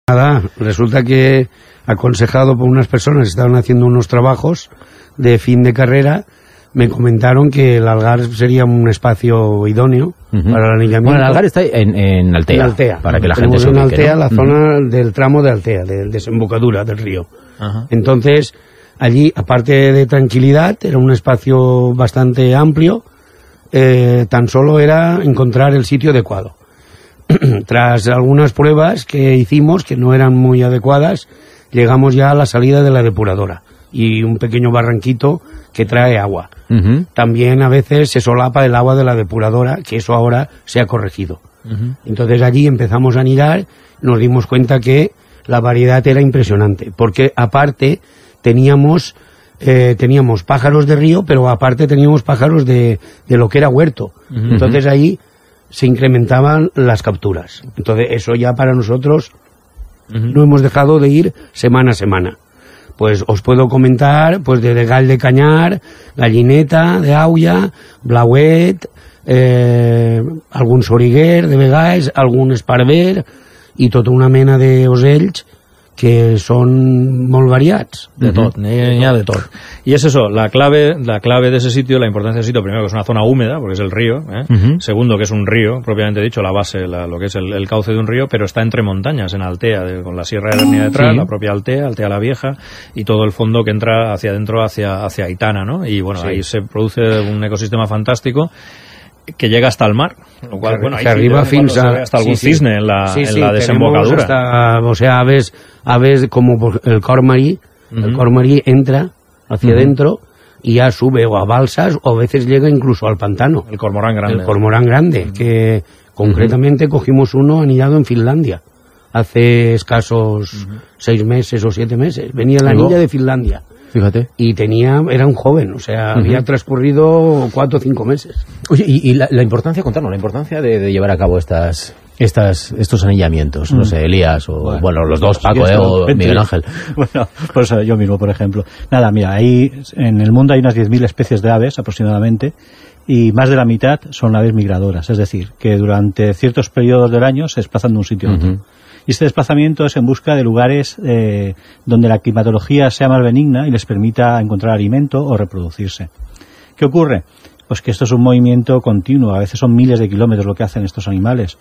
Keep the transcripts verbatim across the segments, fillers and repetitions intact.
Nada, resulta que, aconsejado por unas personas que estaban haciendo unos trabajos de fin de carrera, me comentaron que el Algar sería un espacio idóneo uh-huh. para el anillamiento. Bueno, el Algar está en, en Altea, en Altea, para que la tenemos gente se ubique, en Altea, ¿no? la uh-huh. zona del tramo de Altea, de desembocadura del río. Uh-huh. Entonces, allí, aparte de tranquilidad, era un espacio bastante amplio, eh, tan solo era encontrar el sitio adecuado. Tras algunas pruebas que hicimos, que no eran muy adecuadas, llegamos ya a la salida de la depuradora y un pequeño barranquito que trae agua. Uh-huh. También a veces se solapa el agua de la depuradora, que eso ahora se ha corregido. Uh-huh. Entonces allí empezamos a anidar, nos dimos cuenta que la variedad era impresionante, porque aparte teníamos eh, teníamos pájaros de río, pero aparte teníamos pájaros de, de lo que era huerto. Uh-huh. Entonces allí se incrementaban las capturas. Entonces eso ya para nosotros uh-huh. no hemos dejado de ir semana a semana. Pues os puedo comentar pues de gall de canyar, gallineta de aulla, blauet, eh, algun soriguer de vegades, algun esparver i tota una mena d'ocells que son molt variats. De tot, n'hi ha de tot. Y es eso, la clave, la clave de ese sitio, la importancia de ese sitio, primero que es una zona húmeda, porque es el río, ¿eh? Uh-huh. Segundo que es un río, propiamente dicho, la base, la, lo que es el, el cauce de un río, pero está entre montañas, en Altea, de, con la Sierra de Bernia detrás, sí. la propia Altea, Altea la Vieja, y todo el fondo que entra hacia adentro, hacia, hacia Aitana, ¿no? Y bueno, sí. ahí se produce un ecosistema fantástico que llega hasta el mar, lo cual, que, bueno, ahí que arriba sí, fins a, hasta algún sí, sí. cisne en la, sí, sí, en la desembocadura. Hasta, o sea, aves, aves como el cor marí, uh-huh. el cor marí entra hacia adentro uh-huh. y ya sube o a balsas o a veces llega incluso al pantano. El cormorán grande. El cormorán grande, uh-huh. que concretamente uh-huh. cogimos uno anidado en Finlandia hace escasos uh-huh. seis meses o siete meses. Venía la anilla de Finlandia. Fíjate. Y tenía, era un joven, o sea, uh-huh. había transcurrido cuatro o cinco meses. Oye, y, y la, la importancia, contarnos, la importancia de, de llevar a cabo estas, estas, estos anillamientos, mm. no sé, Elías o, bueno, bueno los dos, Paco, eh, o Miguel Ángel. Bueno, pues yo mismo, por ejemplo. Nada, mira, ahí, en el mundo hay unas diez mil especies de aves aproximadamente, y más de la mitad son aves migradoras, es decir, que durante ciertos periodos del año se desplazan de un sitio a otro. Uh-huh. Y este desplazamiento es en busca de lugares eh, donde la climatología sea más benigna y les permita encontrar alimento o reproducirse. ¿Qué ocurre? Pues que esto es un movimiento continuo, a veces son miles de kilómetros lo que hacen estos animales.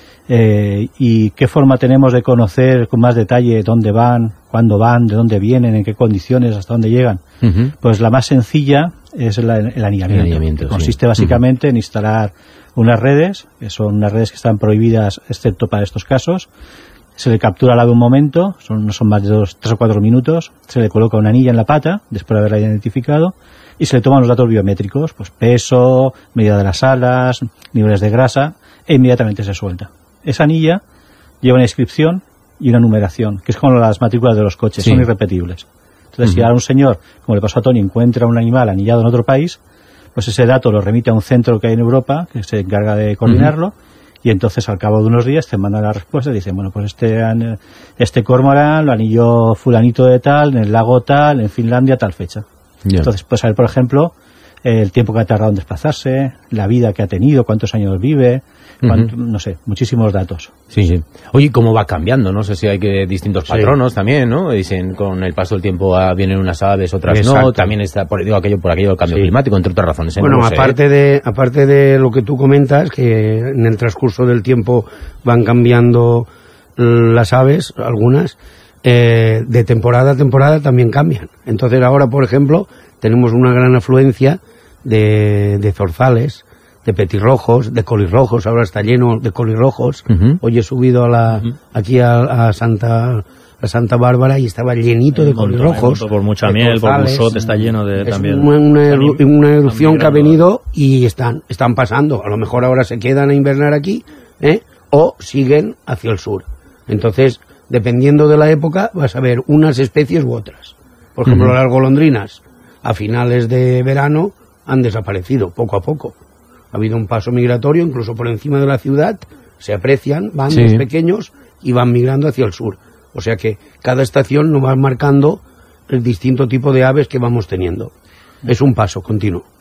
Eh, ¿Y qué forma tenemos de conocer con más detalle dónde van, cuándo van, de dónde vienen, en qué condiciones, hasta dónde llegan? Uh-huh. Pues la más sencilla es el, el anillamiento. El anillamiento Consiste sí. básicamente uh-huh. en instalar unas redes, que son unas redes que están prohibidas excepto para estos casos. Se le captura al ave un momento, son, no son más de dos, tres o cuatro minutos, se le coloca una anilla en la pata, después de haberla identificado, y se le toman los datos biométricos, pues peso, medida de las alas, niveles de grasa, e inmediatamente se suelta. Esa anilla lleva una inscripción y una numeración, que es como las matrículas de los coches, sí. son irrepetibles. Entonces, uh-huh. si ahora un señor, como le pasó a Tony, encuentra un animal anillado en otro país, pues ese dato lo remite a un centro que hay en Europa, que se encarga de coordinarlo, uh-huh. y entonces al cabo de unos días te mandan la respuesta y dicen, bueno, pues este este cormorán lo anilló fulanito de tal, en el lago tal, en Finlandia, tal fecha. Yeah. Entonces puedes saber, por ejemplo, el tiempo que ha tardado en desplazarse, la vida que ha tenido, cuántos años vive, cuánto, uh-huh. no sé, muchísimos datos. Sí, sí. Oye, ¿cómo va cambiando? No sé si hay que distintos patronos sí. también, ¿no? Dicen, con el paso del tiempo ah, vienen unas aves, otras Exacto. no. También está por, digo, aquello, por aquello del cambio sí. climático, entre otras razones. ¿eh? Bueno, no aparte, sé, de, aparte de lo que tú comentas, que en el transcurso del tiempo van cambiando las aves, algunas, eh, de temporada a temporada también cambian. Entonces ahora, por ejemplo, tenemos una gran afluencia de, de zorzales, de petirrojos, de colirrojos, ahora está lleno de colirrojos. Uh-huh. Hoy he subido a la, uh-huh. aquí a, a Santa a Santa Bárbara y estaba llenito hay de colirrojos. Por mucha miel, por Busot está lleno de es también. Una, una, eru, una erupción que ha venido y están, están pasando. A lo mejor ahora se quedan a invernar aquí, ¿eh? O siguen hacia el sur. Entonces, dependiendo de la época, vas a ver unas especies u otras. Por ejemplo, uh-huh. las golondrinas, a finales de verano, han desaparecido, poco a poco. Ha habido un paso migratorio, incluso por encima de la ciudad, se aprecian, van sí. los pequeños y van migrando hacia el sur. O sea que cada estación nos va marcando el distinto tipo de aves que vamos teniendo. Es un paso continuo.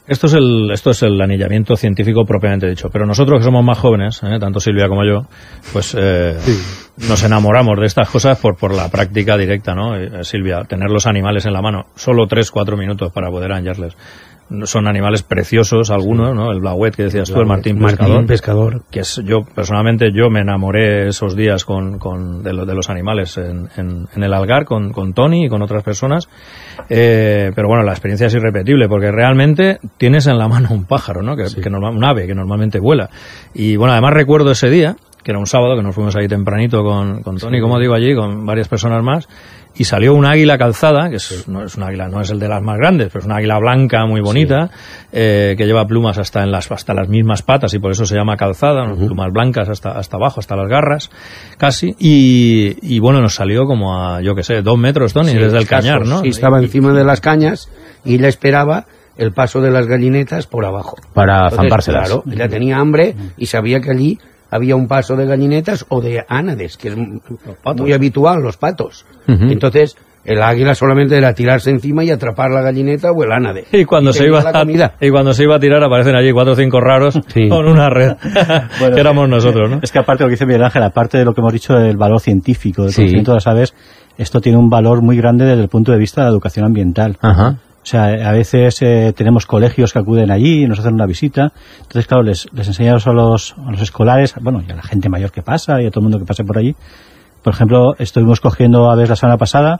Esto es el esto es el anillamiento científico propiamente dicho, pero nosotros que somos más jóvenes, ¿eh? tanto Silvia como yo, pues eh, sí. nos enamoramos de estas cosas por por la práctica directa, ¿no? Eh, Silvia, tener los animales en la mano, solo tres, cuatro minutos para poder anclarles. Son animales preciosos algunos, ¿no? El blauet que decías tú, el martín pescador, Martín pescador, que es yo personalmente yo me enamoré esos días con, con de, lo, de los animales en, en, en el Algar con, con Tony y con otras personas, eh, pero bueno, la experiencia es irrepetible porque realmente tienes en la mano un pájaro, ¿no? Que, sí. que normal, un ave que normalmente vuela. Y bueno, además recuerdo ese día, que era un sábado, que nos fuimos ahí tempranito con, con Tony, sí. como digo allí, con varias personas más, y salió un águila calzada, que es, no es un águila, no es el de las más grandes, pero es una águila blanca muy bonita, sí. eh, que lleva plumas hasta en las hasta las mismas patas y por eso se llama calzada, uh-huh. plumas blancas hasta hasta abajo, hasta las garras, casi, y, y bueno, nos salió como a, yo que sé, dos metros, Tony, sí, desde el cañar, ¿no? Sí, estaba y, encima de las cañas y le esperaba el paso de las gallinetas por abajo. Para zampárselas. Claro, ella tenía hambre y sabía que allí había un paso de gallinetas o de ánades, que es muy habitual, los patos. Uh-huh. Entonces, el águila solamente era tirarse encima y atrapar la gallineta o el ánade. Y cuando, y se, iba a, y cuando se iba a tirar aparecen allí cuatro o cinco raros sí. con una red, bueno, que éramos nosotros, ¿no? Es que aparte de lo que dice Miguel Ángel, aparte de lo que hemos dicho del valor científico, del sí. conocimiento de las aves, esto tiene un valor muy grande desde el punto de vista de la educación ambiental. Ajá. O sea, a veces eh, tenemos colegios que acuden allí y nos hacen una visita. Entonces, claro, les, les enseñamos a los, a los escolares, bueno, y a la gente mayor que pasa y a todo el mundo que pase por allí. Por ejemplo, estuvimos cogiendo aves la semana pasada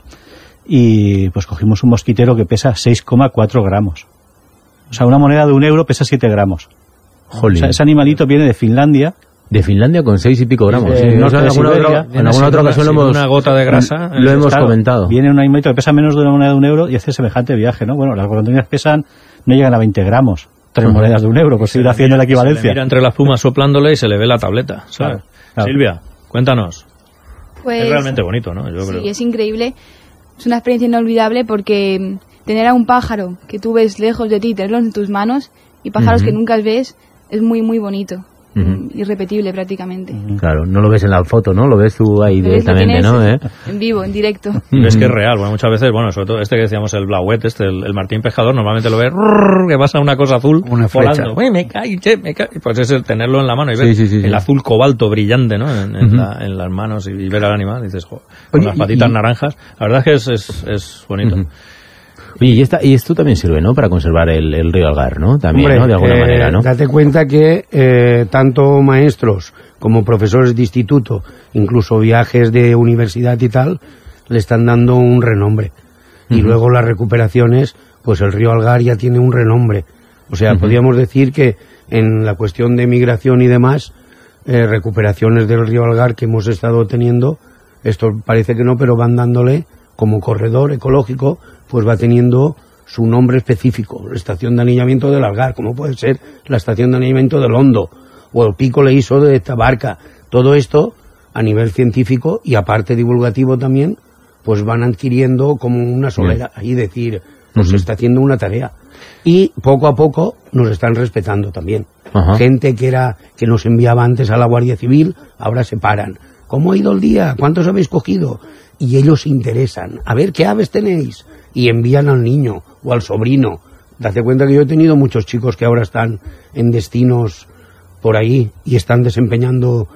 y pues cogimos un mosquitero que pesa seis coma cuatro gramos. O sea, una moneda de un euro pesa siete gramos. Jolín. O sea, ese animalito viene de Finlandia. De Finlandia con seis y pico gramos. Sí, no, en alguna otra, en alguna otra ocasión lo hemos, una gota de grasa, lo hemos claro, comentado. Viene un animalito que pesa menos de una moneda de un euro y hace semejante viaje, ¿no? Bueno, las golondrinas pesan, no llegan a veinte gramos. Tres uh-huh. monedas de un euro, pues ir haciendo la equivalencia. Se le mira entre las plumas soplándole y se le ve la tableta, ¿sabes? Claro, claro. Silvia, cuéntanos. Pues, es realmente bonito, ¿no? Yo sí, creo. es increíble. Es una experiencia inolvidable porque tener a un pájaro que tú ves lejos de ti, tenerlo en tus manos, y pájaros uh-huh. que nunca ves, es muy, muy bonito. Uh-huh. Irrepetible prácticamente. Claro, no lo ves en la foto, ¿no? Lo ves tú ahí directamente, ¿no? ¿Eh? En vivo, en directo. Es que es real, bueno, muchas veces, bueno, sobre todo este que decíamos, el blauet, este, el, el martín pescador, normalmente lo ves, que pasa una cosa azul, una flecha. Uy, me cae, che, me cae. Pues es el tenerlo en la mano y ver sí, sí, sí, el sí. azul cobalto brillante, ¿no? En, en, uh-huh. la, en las manos y, y ver al animal, dices, jo, con Oye, las patitas y, naranjas. La verdad es que es, es, es bonito. Uh-huh. Oye, y, esta, y esto también sirve, ¿no?, para conservar el, el río Algar, ¿no? También, Hombre, ¿no? De alguna eh, manera, ¿no? Date cuenta que eh, tanto maestros como profesores de instituto, incluso viajes de universidad y tal, le están dando un renombre. Uh-huh. Y luego las recuperaciones, pues el río Algar ya tiene un renombre. O sea, uh-huh. podríamos decir que en la cuestión de migración y demás, eh, recuperaciones del río Algar que hemos estado teniendo, esto parece que no, pero van dándole como corredor ecológico, pues va teniendo su nombre específico, la estación de anillamiento del Algar, como puede ser la estación de anillamiento del Hondo, o el pico Leiso de Tabarca. Todo esto, a nivel científico y aparte divulgativo también, pues van adquiriendo como una solera, ahí decir, pues uh-huh. se está haciendo una tarea. Y poco a poco nos están respetando también. Uh-huh. Gente que era que nos enviaba antes a la Guardia Civil, ahora se paran. ¿Cómo ha ido el día? ¿Cuántos habéis cogido? Y ellos se interesan. A ver, ¿qué aves tenéis? Y envían al niño o al sobrino. Date cuenta que yo he tenido muchos chicos que ahora están en destinos por ahí y están desempeñando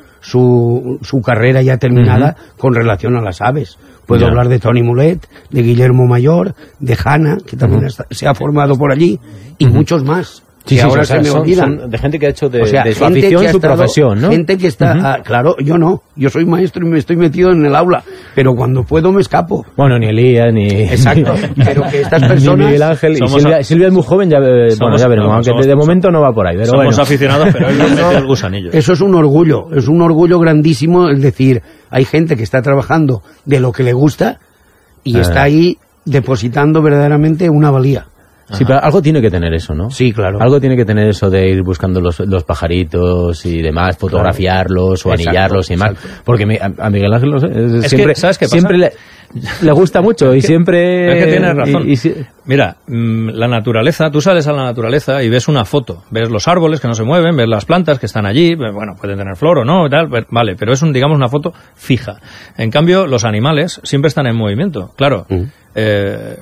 su, su carrera ya terminada uh-huh. con relación a las aves. Puedo yeah. hablar de Tony Mulet, de Guillermo Mayor, de Hanna, que también uh-huh. está, se ha formado por allí, y uh-huh. muchos más. Sí, que sí, ahora o sea, se me son, olvidan. Son de gente que ha hecho de, o sea, de su afición su estado, profesión, ¿no? Gente que está, uh-huh. ah, claro, yo no, yo soy maestro y me estoy metido en el aula, pero cuando puedo me escapo. Bueno, ni Elías, ni... Exacto, pero que estas personas... Ni Miguel Ángel, y Silvia, a... Silvia es muy joven, ya, somos, bueno, ya veremos, aunque somos, de, de momento no va por ahí, pero somos bueno. aficionados, pero él no mete el gusanillo. Eso es un orgullo, es un orgullo grandísimo, es decir, hay gente que está trabajando de lo que le gusta y ah. está ahí depositando verdaderamente una valía. Sí, pero algo tiene que tener eso, ¿no? Sí, claro. Algo tiene que tener eso de ir buscando los, los pajaritos y demás, fotografiarlos claro. o exacto, anillarlos y demás. Exacto. Porque mi, a, a Miguel Ángel, no sé, es siempre, que, ¿sabes qué pasa? Siempre le, le gusta mucho y que, siempre... Es que tienes razón. Y, y si... Mira, mmm, la naturaleza, tú sales a la naturaleza y ves una foto, ves los árboles que no se mueven, ves las plantas que están allí, bueno, pueden tener flor o no, y tal, vale, pero es un, digamos, una foto fija. En cambio, los animales siempre están en movimiento, claro. Mm. Eh...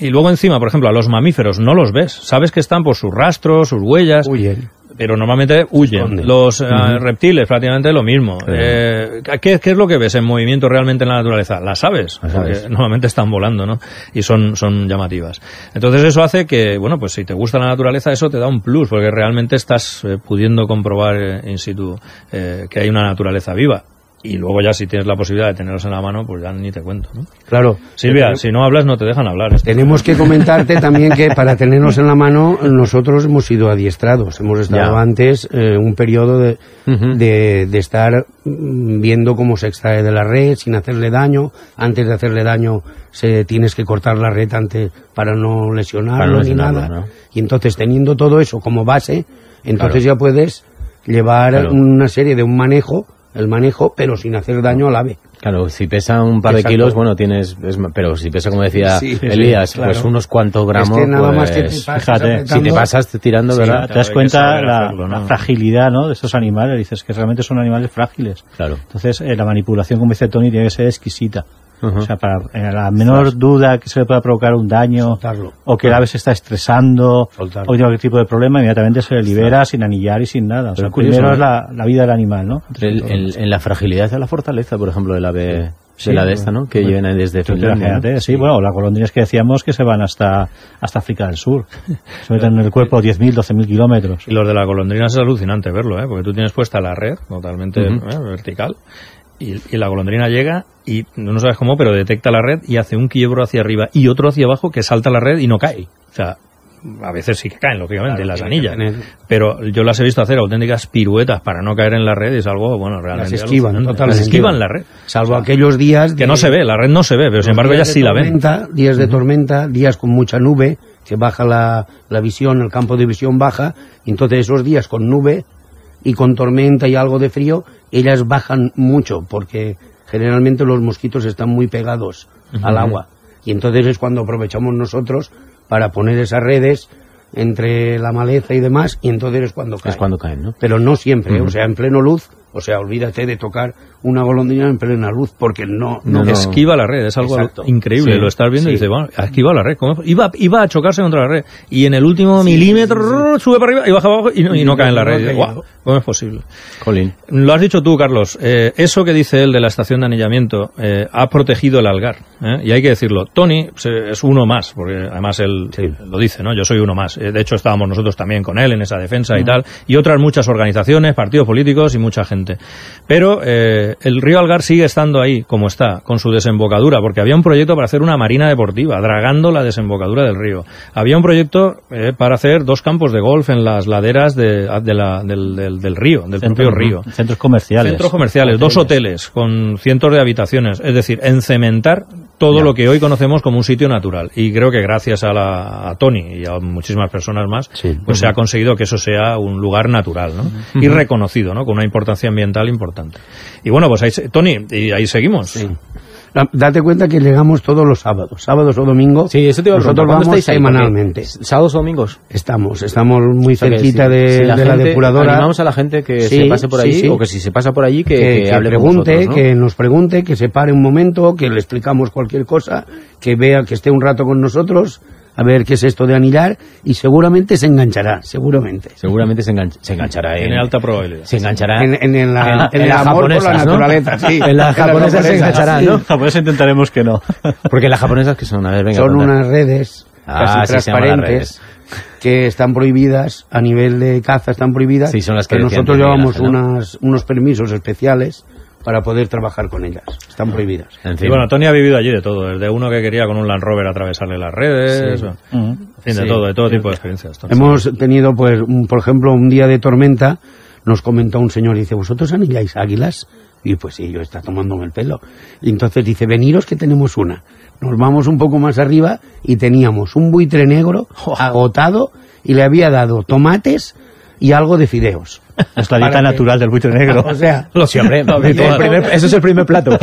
y luego encima, por ejemplo, a los mamíferos no los ves. Sabes que están por sus rastros, sus huellas. Huyen. Pero normalmente huyen. Los uh, uh-huh. reptiles, prácticamente lo mismo. Sí. Eh, ¿qué, ¿Qué es lo que ves en movimiento realmente en la naturaleza? Las aves, Las porque aves. normalmente están volando, ¿no? Y son, son llamativas. Entonces eso hace que, bueno, pues si te gusta la naturaleza, eso te da un plus, porque realmente estás eh, pudiendo comprobar eh, in situ eh, que hay una naturaleza viva. Y luego ya si tienes la posibilidad de tenerlos en la mano, pues ya ni te cuento, ¿no? Claro. Silvia, pero, si no hablas no te dejan hablar. Tenemos que comentarte también que para tenerlos en la mano nosotros hemos sido adiestrados. Hemos estado ya. antes eh, un periodo de, uh-huh. de, de estar viendo cómo se extrae de la red sin hacerle daño. Antes de hacerle daño se tienes que cortar la red antes para no lesionarlo, para no ni lesionarlo, nada. ¿no? Y entonces teniendo todo eso como base, entonces claro. ya puedes llevar claro. una serie de un manejo el manejo, pero sin hacer daño al ave. Claro, si pesa un par Exacto. de kilos, bueno, tienes... Es, pero si pesa, como decía sí, Elías, sí, claro. pues unos cuantos gramos, es que nada pues, más que te pasas fíjate, si te pasas tirando, sí, ¿verdad? Te das cuenta la, hacerlo, ¿no? la fragilidad, ¿no?, de estos animales. Dices que realmente son animales frágiles. Claro. Entonces, eh, la manipulación, como dice Tony, tiene que ser exquisita. Uh-huh. O sea, para eh, la menor Soltar. duda que se le pueda provocar un daño, Soltarlo. o que el ave se está estresando, Soltarlo. o cualquier tipo de problema, inmediatamente se le libera sin anillar y sin nada. O sea, curioso, primero ¿no? es la, la vida del animal, ¿no? El, el, en la fragilidad de la fortaleza, por ejemplo, del ave... Sí, de la de esta, ¿no? Que bueno, lleven desde Finlandia. Sí, sí, bueno, las golondrinas que decíamos que se van hasta hasta África del Sur. Se meten en el cuerpo diez mil, doce mil kilómetros. Y los de las golondrinas es alucinante verlo, ¿eh? Porque tú tienes puesta la red totalmente uh-huh. ¿eh? vertical y, y la golondrina llega y no sabes cómo, pero detecta la red y hace un quiebro hacia arriba y otro hacia abajo que salta la red y no cae. O sea, a veces sí que caen, lógicamente, claro, las anillas. Pero yo las he visto hacer auténticas piruetas para no caer en la red y es algo, bueno, realmente... Las esquivan, totalmente. Las esquivan la red. Salvo o sea, aquellos días... Que de, no se ve, la red no se ve, pero sin embargo ellas sí la ven. Días de tormenta, días con mucha nube, que baja la, la visión, el campo de visión baja, y entonces esos días con nube y con tormenta y algo de frío, ellas bajan mucho, porque generalmente los mosquitos están muy pegados uh-huh. al agua. Y entonces es cuando aprovechamos nosotros para poner esas redes entre la maleza y demás, y entonces es cuando caen. Es cuando caen, ¿no? Pero no siempre, uh-huh. o sea, en pleno luz, o sea, olvídate de tocar una golondrina en plena luz, porque no... no, no, no. Esquiva la red, es algo Exacto. increíble, sí, lo estás viendo sí. y dices, bueno, esquiva la red, ¿cómo? Iba, iba a chocarse contra la red, y en el último sí, milímetro sí, sí. sube para arriba y baja abajo y no, y no cae en la red. Y dices, guau, ¿cómo es posible? Colín. Lo has dicho tú, Carlos, eh, eso que dice él de la estación de anillamiento eh, ha protegido el algar, ¿eh? Y hay que decirlo, Tony es uno más, porque además él sí. lo dice, ¿no? Yo soy uno más. De hecho, estábamos nosotros también con él en esa defensa uh-huh. y tal, y otras muchas organizaciones, partidos políticos y mucha gente. Pero eh, el río Algar sigue estando ahí, como está, con su desembocadura, porque había un proyecto para hacer una marina deportiva, dragando la desembocadura del río. Había un proyecto eh, para hacer dos campos de golf en las laderas de, de la, del, del, del río, del Centro, propio río. Centros comerciales. Centros comerciales, hoteles. Dos hoteles con cientos de habitaciones, es decir, encementar todo ya. lo que hoy conocemos como un sitio natural. Y creo que gracias a, la, a Tony y a muchísimas personas más, sí. pues uh-huh. se ha conseguido que eso sea un lugar natural, ¿no? Uh-huh. Y reconocido, ¿no? Con una importancia ambiental importante. Y bueno, pues ahí, Tony, y ahí seguimos. Sí. Date cuenta que llegamos todos los sábados, sábados o domingos. Sí, eso te iba a Nosotros vamos semanalmente. ¿Sábados o domingos? Estamos, estamos muy o sea cerquita si, de, si la, de gente, la depuradora. Animamos a la gente que sí, se pase por allí, sí, sí. o que si se pasa por allí, que, que, que, que hable pregunte, con nosotros, ¿no? que nos pregunte, que se pare un momento, que le explicamos cualquier cosa, que vea, que esté un rato con nosotros, a ver qué es esto de anillar, y seguramente se enganchará, seguramente. Seguramente se, enganch se enganchará. Tiene alta probabilidad. Se enganchará. En, en, en la, en, en la japonesa, por la naturaleza, ¿no? Sí. En las japonesas se enganchará, ¿no? En las japonesas intentaremos que no. Porque las japonesas que son, a ver, venga. Son unas redes ah, casi sí, transparentes que están prohibidas, a nivel de caza están prohibidas. Sí, son las que nosotros llevamos ¿no? unas, unos permisos especiales para poder trabajar con ellas. Están prohibidas. Y bueno, Tony ha vivido allí de todo, desde uno que quería con un Land Rover atravesarle las redes, sí. o, uh-huh. en fin, de sí. todo, de todo tipo de experiencias. Tony. Hemos tenido, pues, un, por ejemplo, un día de tormenta, nos comentó un señor y dice, ¿vosotros anilláis águilas? Y pues sí, yo está tomándome el pelo. Y entonces dice, veniros que tenemos una. Nos vamos un poco más arriba y teníamos un buitre negro agotado y le había dado tomates y algo de fideos. Es la dieta natural del buitre negro. O sea, lo siempre, el primer, eso es el primer plato.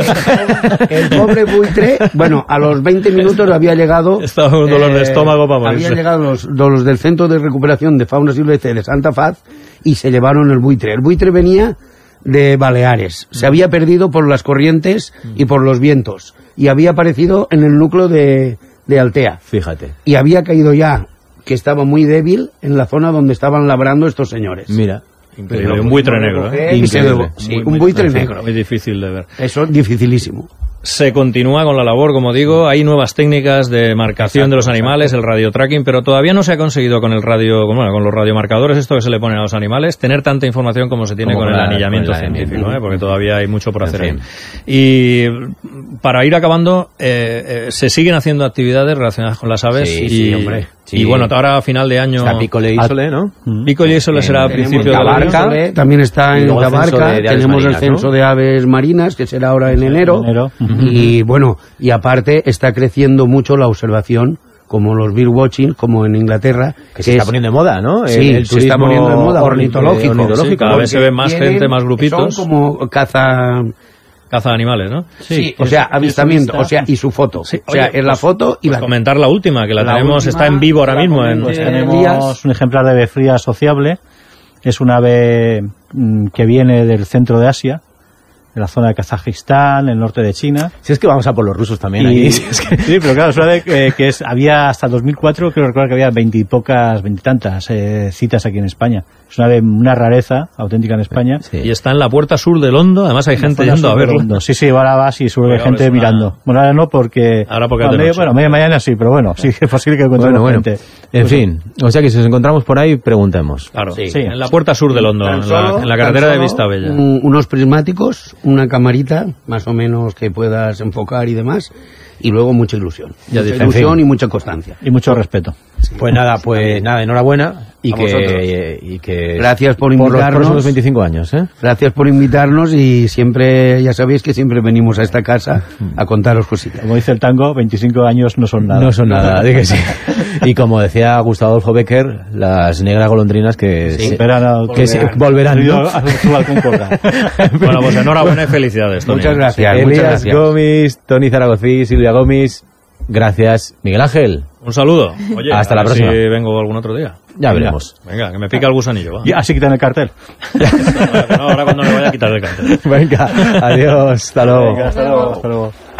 El pobre buitre, bueno, a los veinte minutos había llegado... Estaba con un dolor eh, de estómago para morirse. Habían llegado los, los del Centro de Recuperación de Fauna Silvestre de Santa Faz y se llevaron el buitre. El buitre venía de Baleares. Se había perdido por las corrientes y por los vientos. Y había aparecido en el núcleo de, de Altea. Fíjate. Y había caído ya, que estaba muy débil, en la zona donde estaban labrando estos señores. Mira. Increíble. Un buitre negro, ¿eh? Increíble. Sí, muy, un buitre muy negro. Muy difícil de ver. Eso es dificilísimo. Se continúa con la labor, como digo, hay nuevas técnicas de marcación exacto, de los animales, exacto. El radio tracking, pero todavía no se ha conseguido con el radio, bueno, con los radiomarcadores, esto que se le pone a los animales, tener tanta información como se tiene como con, el anillamiento con el científico, ¿eh? Porque todavía hay mucho por hacer ahí. Y para ir acabando, eh, eh, se siguen haciendo actividades relacionadas con las aves sí, y, sí, hombre. Sí. Y bueno, ahora a final de año... Está Pícole y Sole, ¿no? Pícole y Sole será a principio de Tabarca, año. También está en Tabarca, de, de tenemos marinas, el censo ¿no? de aves marinas, que será ahora en enero, enero. Uh-huh. Y bueno, y aparte está creciendo mucho la observación, como los birdwatching, como en Inglaterra. Que, que se es, está poniendo de moda, ¿no? Sí, el, el se está poniendo de moda, ornitológico. ornitológico sí, cada vez se ven más gente, más grupitos. Son como caza... Caza de animales, ¿no? Sí, sí o sea, avistamiento, o sea, y su foto. Sí, o sea, oye, es la foto y pues la... comentar la última, que la, la tenemos, última, está en vivo ahora mismo. En, pues tenemos días. Un ejemplar de ave fría asociable. Es una ave mmm, que viene del centro de Asia, de la zona de Kazajistán, el norte de China. Si es que vamos a por los rusos también. Y, aquí. Si es que... Sí, pero claro, es una ave que, que es, había hasta el dos mil cuatro, creo recordar que había veintipocas, veintitantas eh, citas aquí en España. Es una ave, una rareza auténtica en España. Sí. Y está en la puerta sur de Londo, además hay gente yendo a verlo. Sí, sí, ahora vas y sube gente una... mirando. Bueno, ahora no porque... Ahora porque bueno, medio, bueno, media mañana sí, pero bueno, sí es posible que encontremos bueno, gente. Bueno. En pues, fin, o sea que si nos encontramos por ahí, preguntemos. Claro, sí, sí en la puerta sur de Londo, en la, en la carretera de Vistabella. Un, unos prismáticos, una camarita, más o menos que puedas enfocar y demás, y luego mucha ilusión. Ya mucha ilusión y mucha constancia. Y mucho respeto. Sí. Pues nada, pues nada, enhorabuena y que, y que... Gracias por invitarnos. Por los próximos veinticinco años, ¿eh? Gracias por invitarnos y siempre, ya sabéis que siempre venimos a esta casa a contaros cositas. Como dice el tango, veinticinco años no son nada. No son nada, di que sí. Y como decía Gustavo Adolfo Becker, las negras golondrinas que, sí, se, esperan que se volverán, ¿no? Bueno, pues enhorabuena y felicidades, Tony. Muchas gracias. Elías muchas gracias. Gómez, Tony Zaragozí, Silvia Gómez, gracias. Miguel Ángel. Un saludo. Oye, hasta la próxima. Si vengo algún otro día. Ya veremos. Venga, que me pica el gusanillo. Va. Ya, así quitan el cartel. No, ahora cuando me vaya a quitar el cartel. Venga, adiós. Hasta luego. Venga, hasta luego. Hasta luego.